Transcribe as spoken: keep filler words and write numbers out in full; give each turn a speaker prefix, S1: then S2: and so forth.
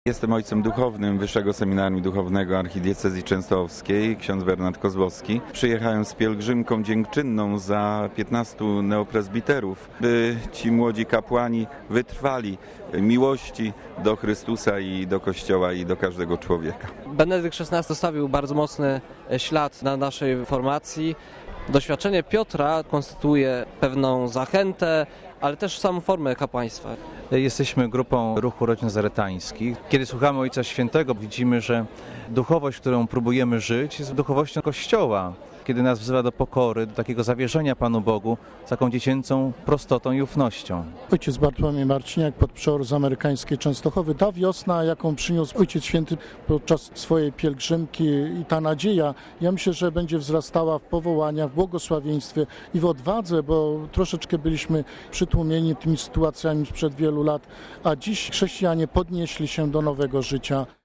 S1: Jestem ojcem duchownym Wyższego Seminarium Duchownego Archidiecezji Częstochowskiej, ksiądz Bernard Kozłowski. Przyjechałem z pielgrzymką dziękczynną za piętnastu neopresbiterów, by ci młodzi kapłani wytrwali miłości do Chrystusa i do Kościoła i do każdego człowieka.
S2: Benedykt szesnasty zostawił bardzo mocny ślad na naszej formacji. Doświadczenie Piotra konstytuuje pewną zachętę, ale też samą formę kapłaństwa.
S3: Jesteśmy grupą Ruchu Rodzin Nazaretańskich. Kiedy słuchamy Ojca Świętego, widzimy, że duchowość, którą próbujemy żyć, jest duchowością Kościoła. Kiedy nas wzywa do pokory, do takiego zawierzenia Panu Bogu, z taką dziecięcą prostotą i ufnością.
S4: Ojciec Bartłomiej Marciniak, podprzeor z amerykańskiej Częstochowy. Ta wiosna, jaką przyniósł Ojciec Święty podczas swojej pielgrzymki i ta nadzieja, ja myślę, że będzie wzrastała w powołaniach, w błogosławieństwie i w odwadze, bo troszeczkę byliśmy przytłumieni tymi sytuacjami sprzed wielu lat, a dziś chrześcijanie podnieśli się do nowego życia.